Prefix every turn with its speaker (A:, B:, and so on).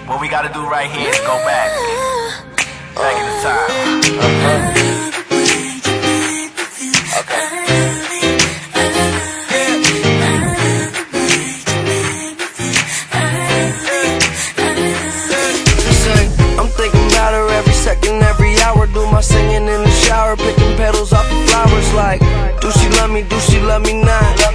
A: What we gotta do right here is go back in the time.
B: I'm thinking about her every second, every hour. Do my singing in the shower, picking petals off the flowers. Like, do she love me, do she love me not?